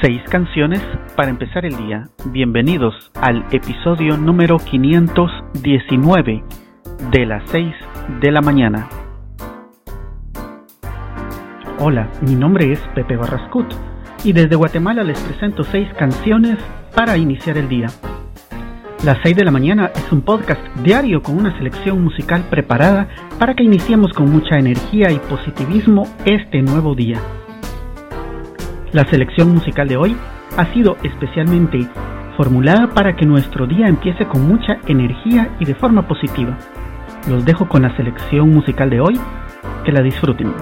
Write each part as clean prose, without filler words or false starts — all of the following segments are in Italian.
6 canciones para empezar el día. Bienvenidos al episodio número 519 de las 6 de la mañana. Hola, mi nombre es Pepe Barrascut y desde Guatemala les presento 6 canciones para iniciar el día. Las 6 de la mañana es un podcast diario con una selección musical preparada para que iniciemos con mucha energía y positivismo este nuevo día. La selección musical de hoy ha sido especialmente formulada para que nuestro día empiece con mucha energía y de forma positiva. Los dejo con la selección musical de hoy, que la disfruten.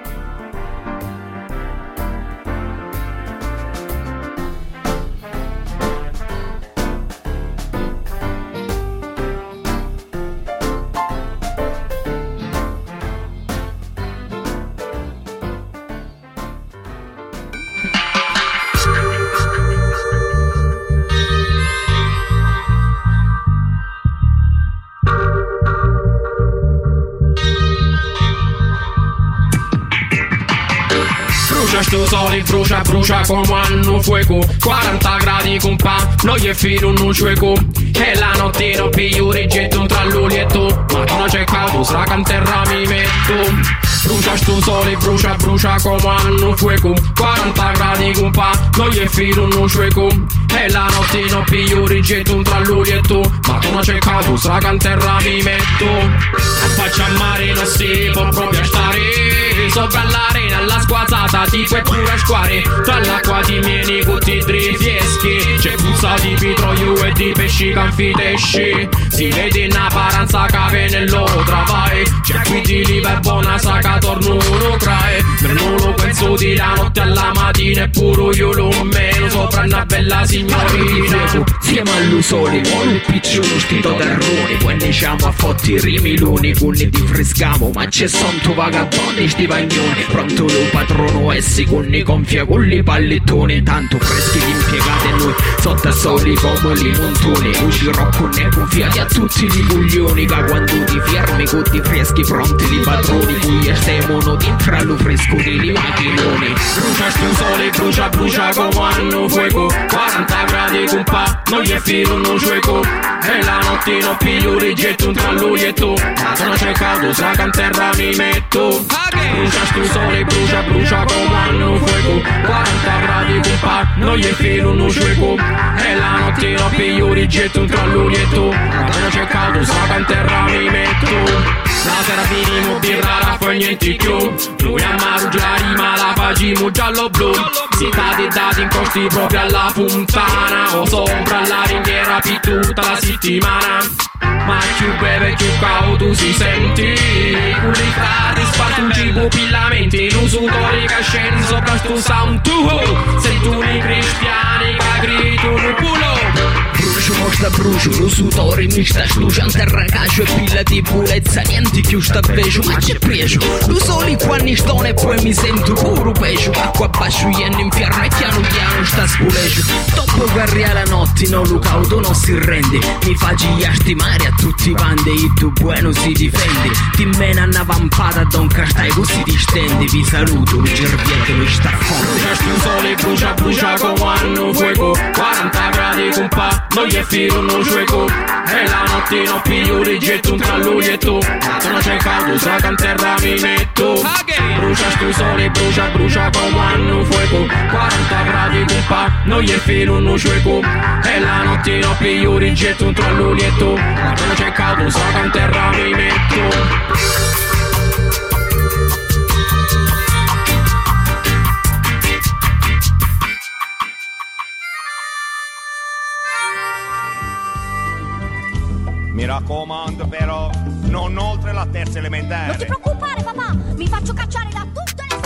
Sto sole brucia come hanno fuoco 40 gradi compa, noi e filo un ciueco e la notte non piglio rigetto tra l'ulietto ma non c'è caldo, sraca in terra mi metto. Brucia sto sole, brucia come hanno fuoco 40 gradi compa, noi e filo un ciueco e la notte non piglio rigetto tra l'ulietto ma non c'è caldo, sraca in terra mi metto. Faccia a mare non si può proprio stare sopra l'arena, la squazzata ti puoi pure square tra l'acqua di mieni tutti fieschi c'è puzza di petrolio e di pesci canfitesci si vede in apparenza che nello travai c'è qui di liber buona sa che torno uno crae per non lo penso di la notte alla mattina eppure io lo meno sopra una bella signorina siamo all'usoli con il picciolo stito terroni poi ne siamo a fotti rimiloni cunni di frescamo ma c'è sonto vagabondi sti bagnoni pronto lo patrono essi cunni gonfia con li pallettoni tanto freschi di impiegati noi sotto a soli come li montoni luci rocco ne confiati a tutti i buglioni che quando ti fermi con ti freschi pronti li padroni cui estemono dintra lo fresco di macchinoni. Brucia sto sole, brucia come hanno fuoco 40 gradi compa, noi e filo un ciueco e la notte non piglio rigetto tra l'ulietto ma non c'è caldo, sraca in terra mi metto. Brucia sto sole, brucia come hanno fuoco 40 gradi compa, noi e filo un ciueco e la notte non piglio rigetto tra l'ulietto ma non c'è caldo, sraca in terra mi metto. La sera finimo birra la fa niente più noi a Marugia la rima la facciamo giallo-blu siete dati in costi proprio alla fontana o sopra la ringhiera per tutta la settimana ma più beve più cauto si senti con i carri spartucci pupillamenti l'usutore che scende sopra sto sound tuo sentono i cristiani che gridano culo. Brucio, l'usutore mi sta sluciando terra cacio e pilla di purezza niente più sta becio ma c'è preso lo soli quando sto e poi mi sento puro pecio acqua bascio in inferno e piano sta spulecio dopo guerria la notte no lo caudo non si rende mi faccio stimare a tutti i bande il tuo buono si difende ti mena una vampata don castai così ti stende vi saluto mi cervietto mi sta forte il sole brucia come hanno fuoco 40 gradi compa noi e filo un ciueco e la notte non piglio rigetto tra l'ulietto ma non c'è caldo, sraca in terra mi metto. Brucia sto sole, brucia come hanno fuoco 40 gradi compa, noi e filo un ciueco e la notte non piglio rigetto tra l'ulietto ma non c'è caldo, sraca in terra mi metto. Mi raccomando però, non oltre la terza elementare. Non ti preoccupare papà, mi faccio cacciare da tutte le...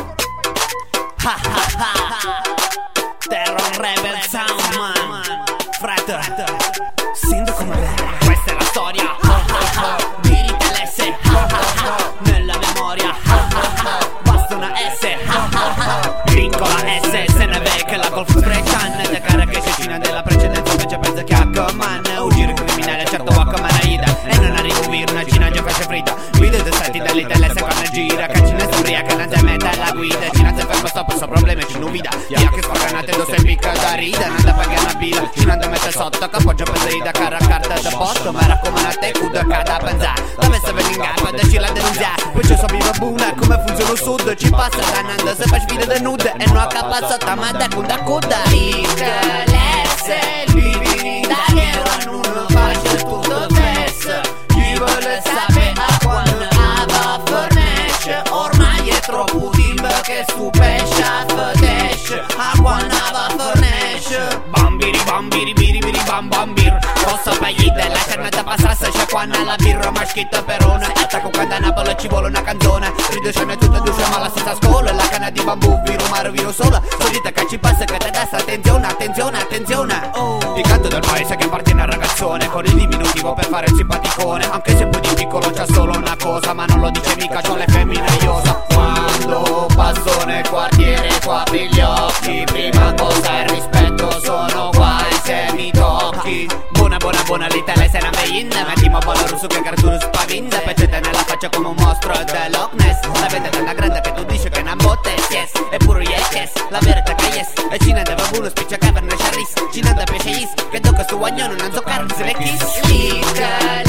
Terror Rebel Sound man frate, sindaco Malera questa è la storia Biri LS nella memoria basta una S piccola S se ne vede la Golf Spray da cara che si cina della precedenza invece pensa che Aquaman ugire criminale certo Aquaman Aida e non arriva a ubire una cina già faccia fritta video dei salti dall'Italia se quando gira che cina si ubriaca non si mette alla guida cina se ferma stop so problemi ci non vita via che spacca una Attendo se picca da rida, non da pagare una bila. Ci non da mettere sotto, che appoggio per rida, cara carta da botto. Ma raccomando a te, cuda cada pensare. Dove sta venendo in gamba, da ci la denunciare. Poi c'è so viva buna, come funziona il sud. Ci passa danando, se fa sfida da nude. E non a capa sotto, ma da cuda cuda. Picca l'esse, vivi da che ora non faccio tutto fess. Chi vuole sapere a quando ava fornesce. Ormai è troppo timbo che stupesce a fedesce. A quando ava fornesce. Bambiri bambiri biri biri bam bambir. Posso pagare della giornata passata. C'è quando la birra maschita per una. Attacco quando a Napoli ci vuole una canzone. Riducione tutta duce ma la stessa scuola. La canna di bambù viro mare viro sola. Solita che ci passa che te destra. Attenzione attenzione attenzione. Il canto del paese che appartiene al ragazzone. Con il diminutivo per fare il simpaticone. Anche se poi di piccolo c'ha solo una cosa. Ma non lo dice mica, c'ho le femmine iosa. Quando passo nel quartiere qua apri gli occhi. Prima cosa è il rispetto, sono qua e se mi tocchi. Buona buona buona l'Italia se ne veina. Mettimo buono russo che carturo spavinda. Peccete nella faccia come un mostro dell'Loch Ness. La vendetta è una grande che tu dici che è una botte. Yes, eppure yes, la verità che yes. E ci ne deve uno spiccia caverne sciarris. Ci ne da pesce is, che tocca sto guagnone non zoccarsi le kiss. Licca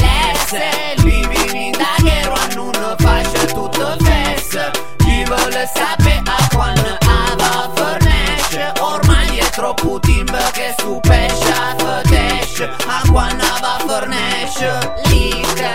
l'esse, vivi da che non faccio tutto fess. Chi vuole sapere a quando ava fornesce. Ormai è troppo timbo che stupesce a fedesce. A quando ava fornesce. Licca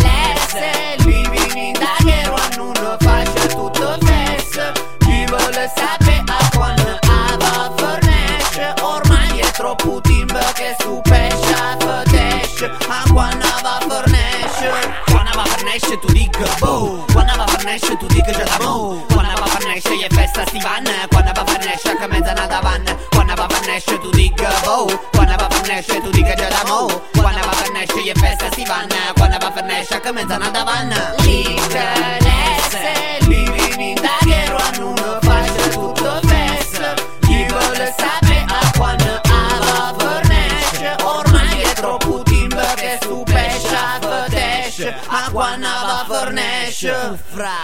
l'esse, vivi da che non faccio tutto fess. Chi vuole sapere a quando ava fornesce. Ormai è troppo timbo che stupesce a fedesce. A quando ava fornesce. Quando ava fornesce tu dica boh. Quando ava fornesce tu dica già da mo. Quando ava fornesce è festa Stivan. Quando ava fornesce che mezzanotte van. Quando ava fornesce tu dica boh. Quando ava fornesce tu dica già da mo. Quando ava fornesce è festa Stivan. Quando ava fornesce che mezzanotte van. Licca l'esse, vivi da che non faccio tutto fess. Chi vuole sapere a quando ava fornesce. Ormai è troppo timbo che stupesce a fedesce. A quando ava fornesce.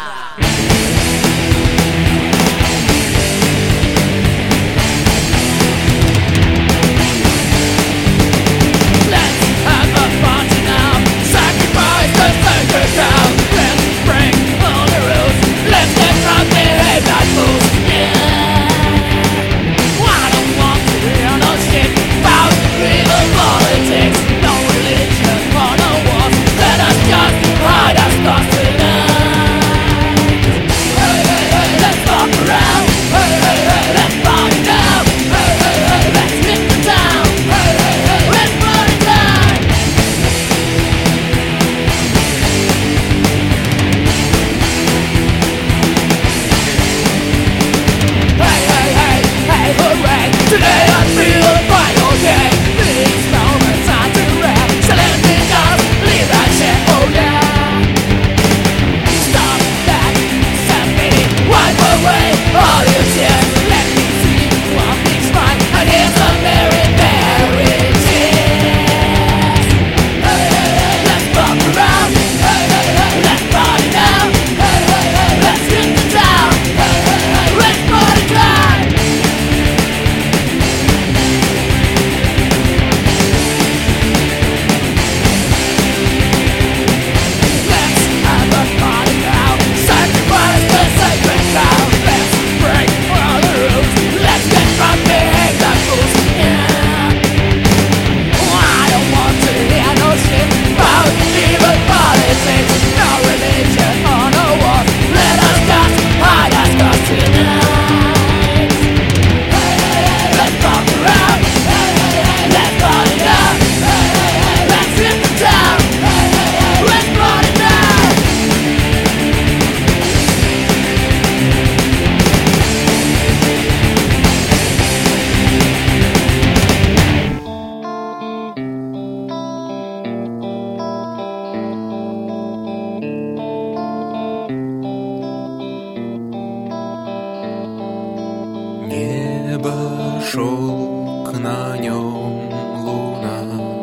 шелк, на нем луна,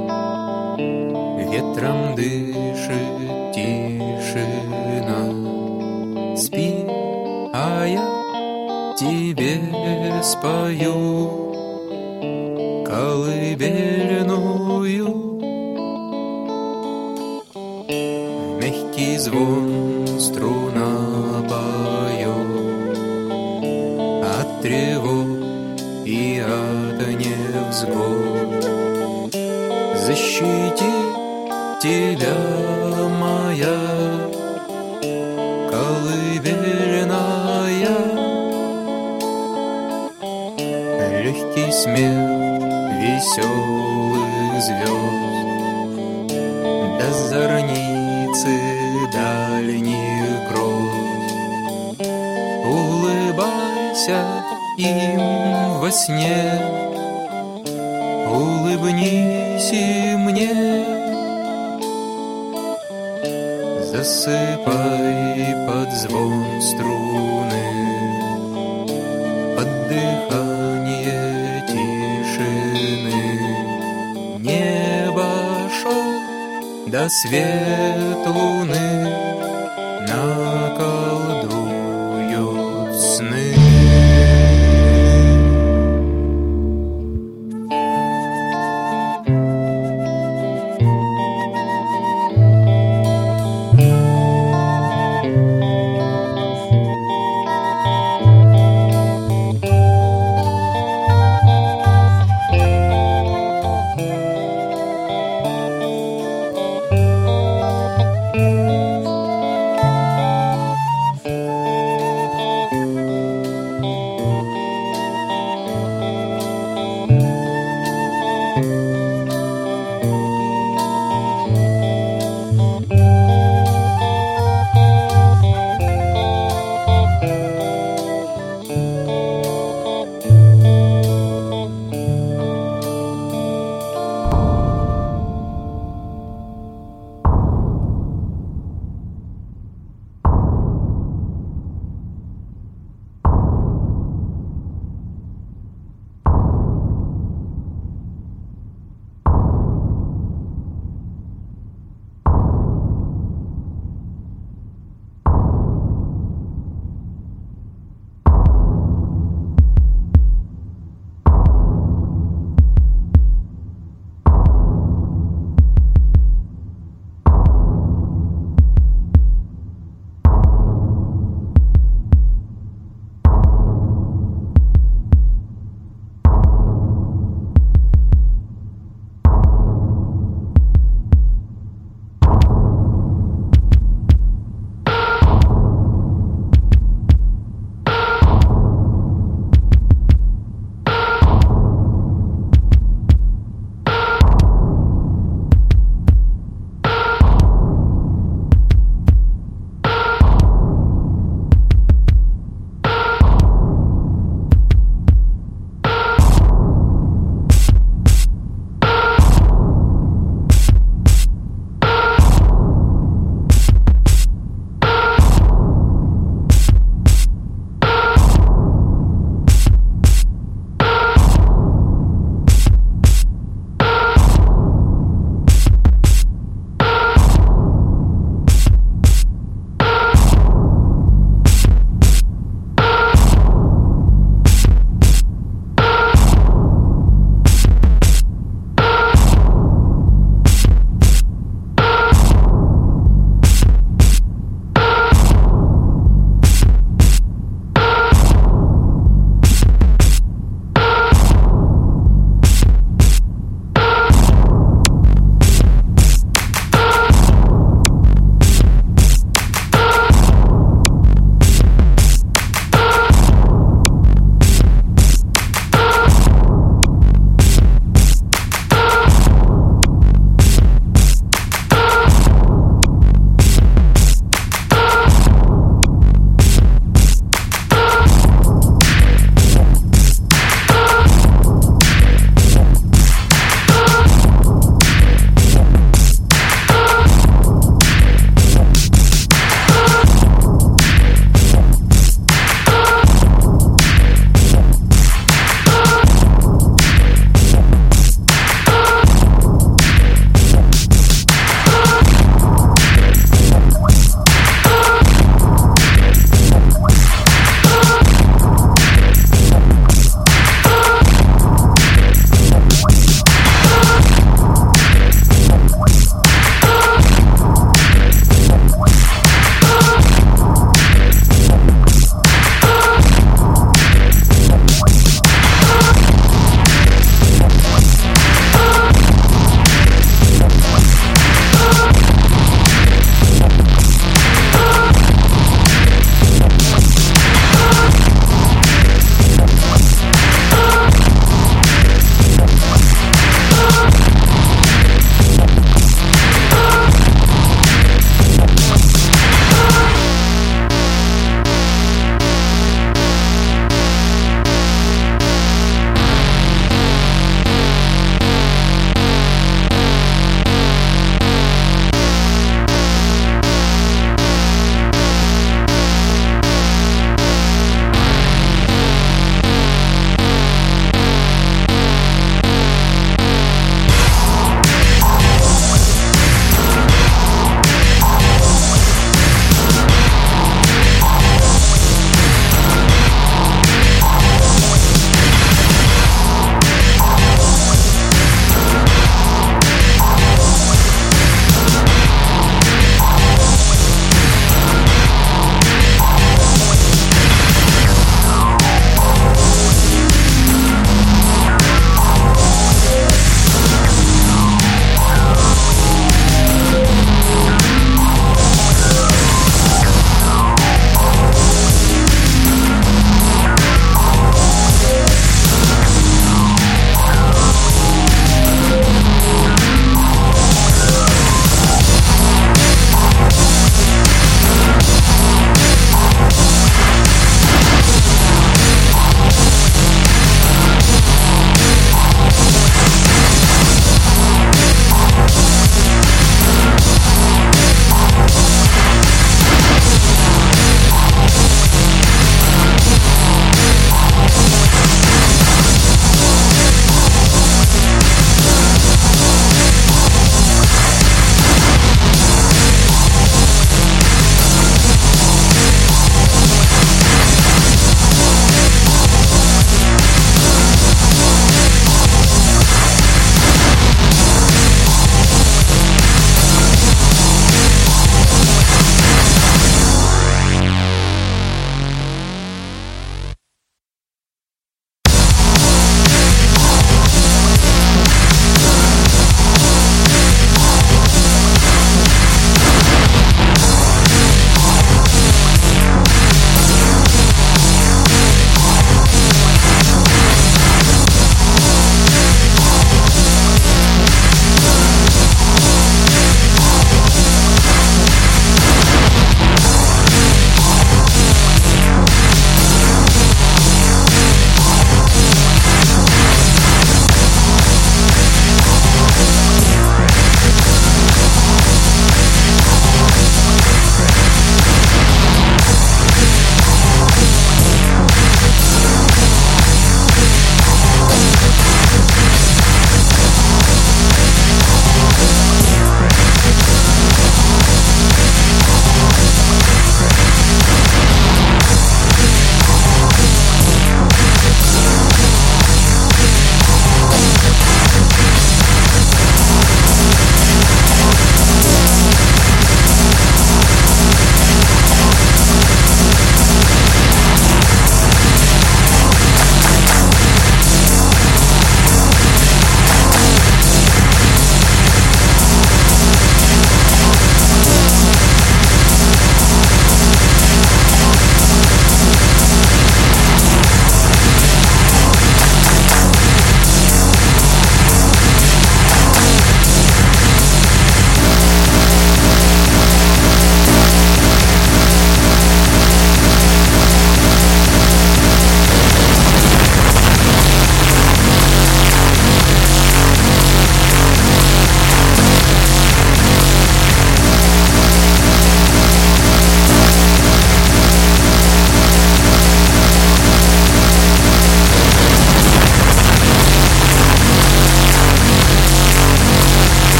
ветром дышит тишина. Спи, а я тебе спою колыбельную. Мягкий звон струна поет от тревог и от невзгод. Защити тебя, моя колыбельная. Легкий смех веселых звезд до зорницы дальних гроз. Улыбайся им во сне, улыбнись и мне. Засыпай под звон струны, под дыхание тишины. Небо шел до свет луны, наколдуют сны.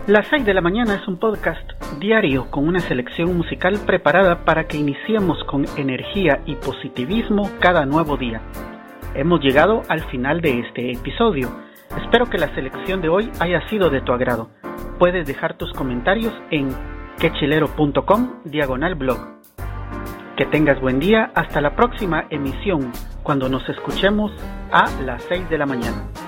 Las 6 de la mañana es un podcast diario con una selección musical preparada para que iniciemos con energía y positivismo cada nuevo día. Hemos llegado al final de este episodio. Espero que la selección de hoy haya sido de tu agrado. Puedes dejar tus comentarios en quechilero.com/blog. Que tengas buen día, hasta la próxima emisión, cuando nos escuchemos a las 6 de la mañana.